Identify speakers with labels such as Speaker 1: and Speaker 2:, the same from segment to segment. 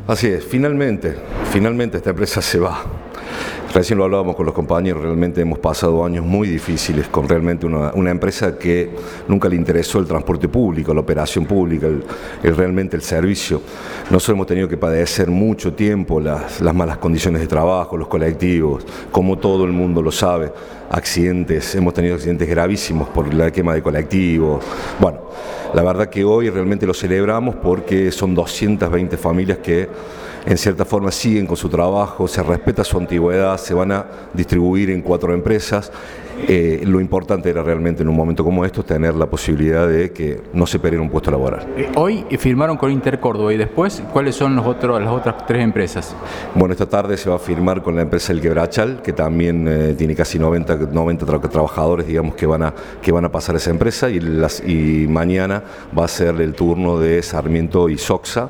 Speaker 1: Así es, finalmente esta empresa se va. Recién lo hablábamos con los compañeros, realmente hemos pasado años muy difíciles con realmente una empresa que nunca le interesó el transporte público, la operación pública, realmente el servicio. Nosotros hemos tenido que padecer mucho tiempo las malas condiciones de trabajo, los colectivos, como todo el mundo lo sabe, accidentes, hemos tenido accidentes gravísimos por la quema de colectivos. Bueno, la verdad que hoy realmente lo celebramos porque son 220 familias que en cierta forma siguen con su trabajo, se respeta su antigüedad, se van a distribuir en 4 empresas. Lo importante era realmente en un momento como esto tener la posibilidad de que no se perdiera un puesto laboral.
Speaker 2: Hoy firmaron con Intercórdoba y después, ¿cuáles son las otras 3 empresas? Bueno,
Speaker 1: esta tarde se va a firmar con la empresa El Quebrachal, que también tiene casi 90 trabajadores, digamos, que van a pasar a esa empresa, y mañana va a ser el turno de Sarmiento y Soxa.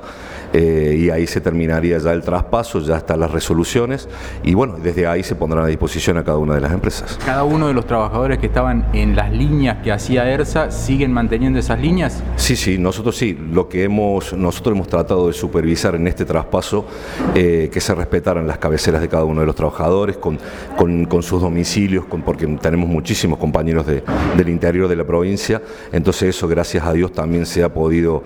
Speaker 1: Y ahí se terminaría ya el traspaso, ya están las resoluciones y bueno, desde ahí se pondrán a disposición a cada una de las empresas.
Speaker 2: ¿Cada uno de los trabajadores que estaban en las líneas que hacía ERSA siguen manteniendo esas líneas?
Speaker 1: Sí, nosotros sí. Nosotros hemos tratado de supervisar en este traspaso que se respetaran las cabeceras de cada uno de los trabajadores con sus domicilios, porque tenemos muchísimos compañeros del interior de la provincia, entonces eso gracias a Dios también se ha podido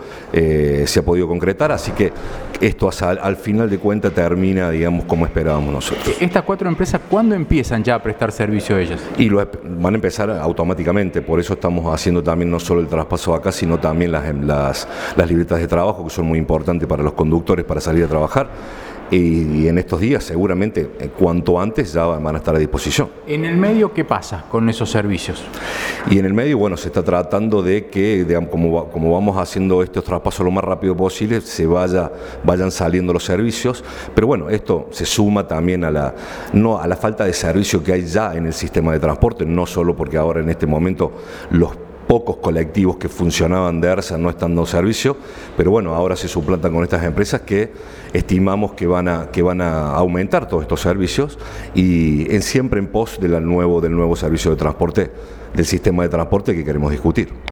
Speaker 1: concretar, así que esto al final de cuentas termina, digamos, como esperábamos nosotros.
Speaker 2: ¿Estas 4 empresas cuándo empiezan ya a prestar servicio a ellas?
Speaker 1: Y van a empezar automáticamente, por eso estamos haciendo también no solo el traspaso acá, sino también las libretas de trabajo, que son muy importantes para los conductores para salir a trabajar. Y en estos días seguramente cuanto antes ya van a estar a disposición.
Speaker 2: ¿En el medio qué pasa con esos servicios?
Speaker 1: Y en el medio, bueno, se está tratando de que, digamos, como vamos haciendo estos traspasos lo más rápido posible, vayan saliendo los servicios, pero bueno, esto se suma también a la falta de servicio que hay ya en el sistema de transporte, no solo porque ahora en este momento los pocos colectivos que funcionaban de ERSA no están dando servicio, pero bueno, ahora se suplantan con estas empresas que estimamos que van a aumentar todos estos servicios y siempre en pos del nuevo servicio de transporte, del sistema de transporte que queremos discutir.